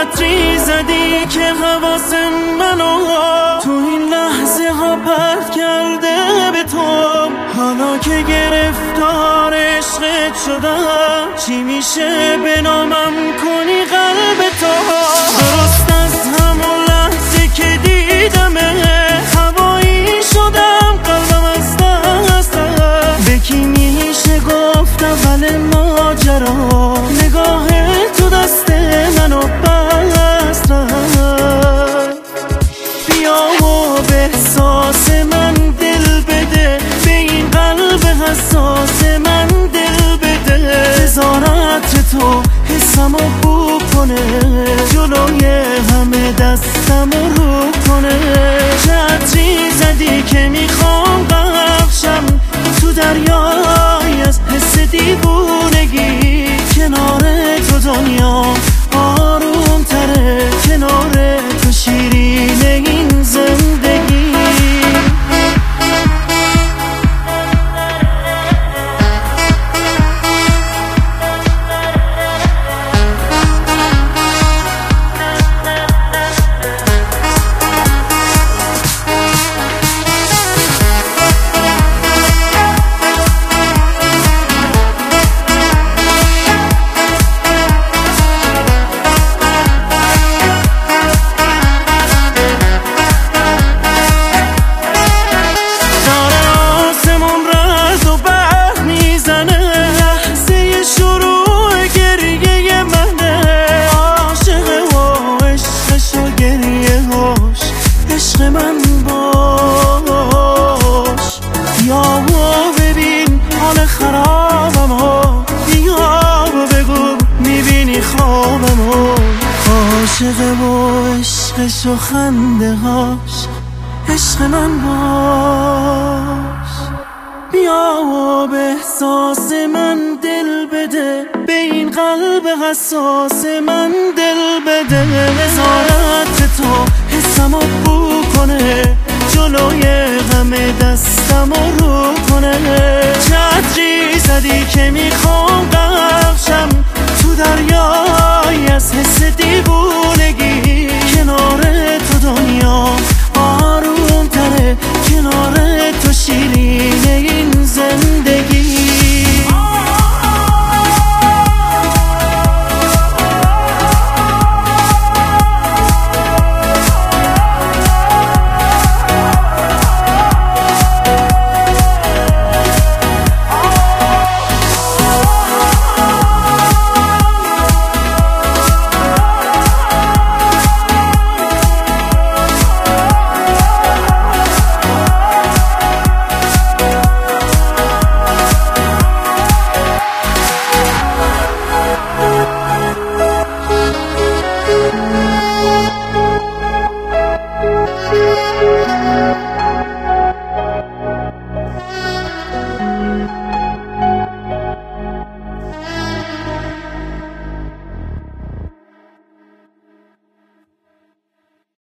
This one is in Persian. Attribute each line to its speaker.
Speaker 1: چتری زدی که حواس منو تو این لحظه ها پرت کرده به تو. حالا که گرفتار عشقت شدم چی میشه به نامم کنی قلب تو؟ درست از همون لحظه که دیدمه هوایی شدم قلبم از دستم. به کی میشه گفت اول ماجرا نگاه تو دست منو بست رفت. بیا و به احساس من دل بده، به این قلب حساس من دل بده. نظارت تو حسمو بو کنه، جلوی همه دستمو رو کنه. چتری زدی که میخوام بخشم تو دریای از حس دیوونگی. کنار تو دنیا آروم تره، کنار تو شیرین این زندگی. عشق من باش، بیا و ببین حال خرابمو، بیا و بگو میبینی خوابمو. عاشق و عشقش و خنده هاش عشق من باش. بیا و به احساس من دل بده، به این قلب حساس من دل بده. نظارت تو حسمو بو کنه، جلوی همه دستمو رو کنه. چتری زدی که میخوام بخشم تو دریا